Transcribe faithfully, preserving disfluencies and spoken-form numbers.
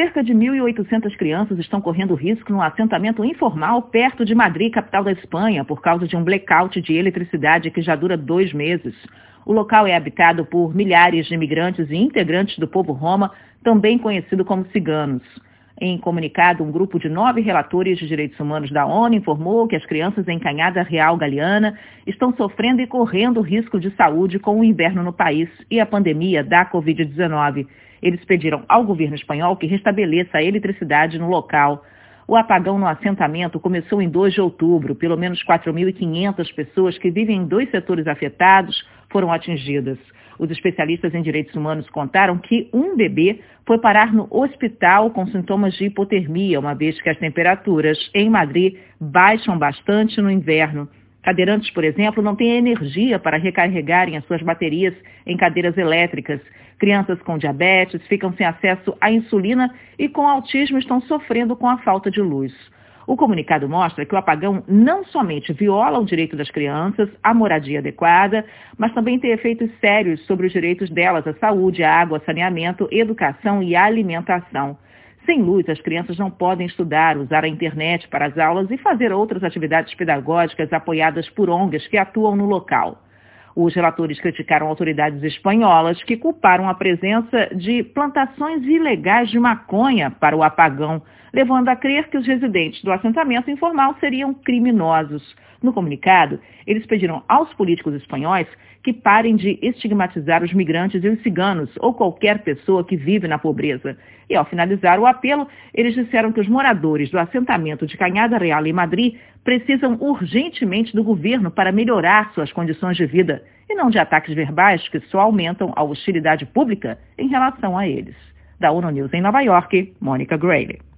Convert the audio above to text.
Cerca de mil e oitocentas crianças estão correndo risco num assentamento informal perto de Madrid, capital da Espanha, por causa de um blackout de eletricidade que já dura dois meses. O local é habitado por milhares de imigrantes e integrantes do povo roma, também conhecido como ciganos. Em comunicado, um grupo de nove relatores de direitos humanos da ONU informou que as crianças em Cañada Real Galiana estão sofrendo e correndo risco de saúde com o inverno no país e a pandemia da covid dezenove. Eles pediram ao governo espanhol que restabeleça a eletricidade no local. O apagão no assentamento começou em dois de outubro. Pelo menos quatro mil e quinhentas pessoas que vivem em dois setores afetados foram atingidas. Os especialistas em direitos humanos contaram que um bebê foi parar no hospital com sintomas de hipotermia, uma vez que as temperaturas em Madrid baixam bastante no inverno. Cadeirantes, por exemplo, não têm energia para recarregarem as suas baterias em cadeiras elétricas. Crianças com diabetes ficam sem acesso à insulina e com autismo estão sofrendo com a falta de luz. O comunicado mostra que o apagão não somente viola o direito das crianças à moradia adequada, mas também tem efeitos sérios sobre os direitos delas à saúde, à água, saneamento, educação e alimentação. Sem luz, as crianças não podem estudar, usar a internet para as aulas e fazer outras atividades pedagógicas apoiadas por O N Gs que atuam no local. Os relatores criticaram autoridades espanholas que culparam a presença de plantações ilegais de maconha para o apagão, levando a crer que os residentes do assentamento informal seriam criminosos. No comunicado, eles pediram aos políticos espanhóis que parem de estigmatizar os migrantes e os ciganos ou qualquer pessoa que vive na pobreza. E ao finalizar o apelo, eles disseram que os moradores do assentamento de Cañada Real em Madrid precisam urgentemente do governo para melhorar suas condições de vida e não de ataques verbais que só aumentam a hostilidade pública em relação a eles. Da ONU News em Nova York, Mônica Grayle.